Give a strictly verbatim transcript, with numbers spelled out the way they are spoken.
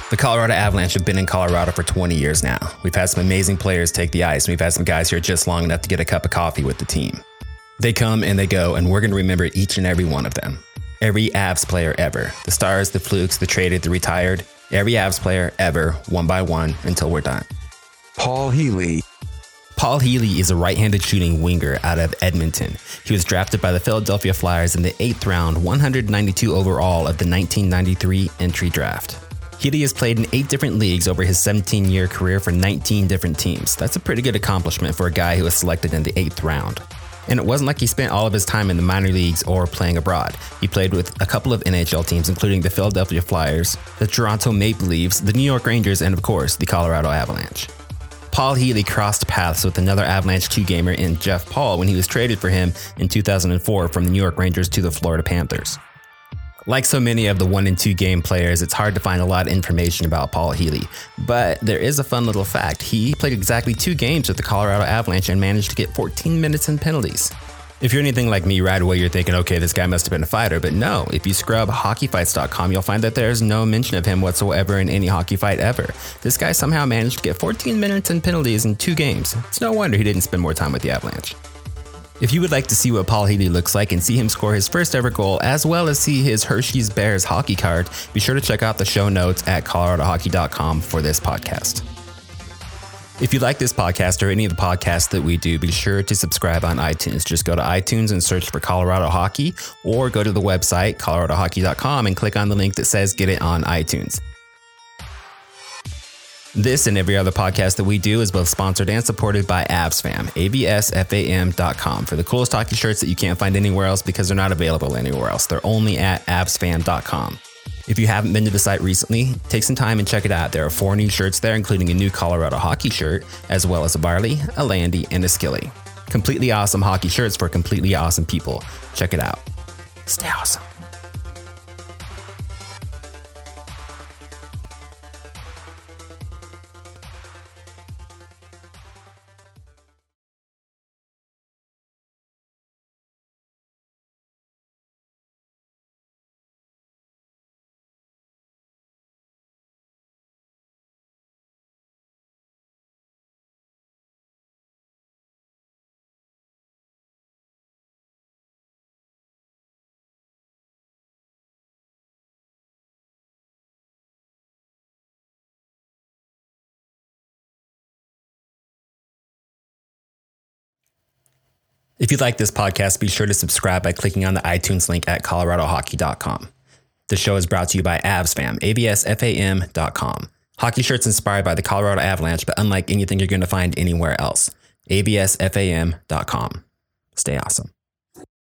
The Colorado Avalanche have been in Colorado for twenty years now. We've had some amazing players take the ice, and we've had some guys here just long enough to get a cup of coffee with the team. They come and they go, and we're going to remember each and every one of them. Every Avs player ever. The Stars, the Flukes, the traded, the retired. Every Avs player ever, one by one, until we're done. Paul Healy. Paul Healy is a right-handed shooting winger out of Edmonton. He was drafted by the Philadelphia Flyers in the eighth round, one hundred ninety-two overall of the nineteen ninety-three entry draft. Healy has played in eight different leagues over his seventeen-year career for nineteen different teams. That's a pretty good accomplishment for a guy who was selected in the eighth round. And it wasn't like he spent all of his time in the minor leagues or playing abroad. He played with a couple of N H L teams, including the Philadelphia Flyers, the Toronto Maple Leafs, the New York Rangers, and of course, the Colorado Avalanche. Paul Healy crossed paths with another Avalanche two-gamer in Jeff Paul when he was traded for him in two thousand four from the New York Rangers to the Florida Panthers. Like so many of the one and two game players, it's hard to find a lot of information about Paul Healy, but there is a fun little fact. He played exactly two games with the Colorado Avalanche and managed to get fourteen minutes in penalties. If you're anything like me, right away you're thinking, okay, this guy must have been a fighter, but no, if you scrub hockey fights dot com, you'll find that there's no mention of him whatsoever in any hockey fight ever. This guy somehow managed to get fourteen minutes in penalties in two games. It's no wonder he didn't spend more time with the Avalanche. If you would like to see what Paul Healy looks like and see him score his first ever goal, as well as see his Hershey's Bears hockey card, be sure to check out the show notes at colorado hockey dot com for this podcast. If you like this podcast or any of the podcasts that we do, be sure to subscribe on iTunes. Just go to iTunes and search for Colorado Hockey, or go to the website colorado hockey dot com and click on the link that says get it on iTunes. This and every other podcast that we do is both sponsored and supported by AvsFam, A V S F A M dot com, for the coolest hockey shirts that you can't find anywhere else because they're not available anywhere else. They're only at avs fam dot com. If you haven't been to the site recently, take some time and check it out. There are four new shirts there, including a new Colorado hockey shirt, as well as a Barley, a Landy, and a Skilly. Completely awesome hockey shirts for completely awesome people. Check it out. Stay awesome. If you like this podcast, be sure to subscribe by clicking on the iTunes link at colorado hockey dot com. The show is brought to you by AvsFam, A V S F A M dot com. Hockey shirts inspired by the Colorado Avalanche, but unlike anything you're going to find anywhere else. A V S F A M dot com. Stay awesome.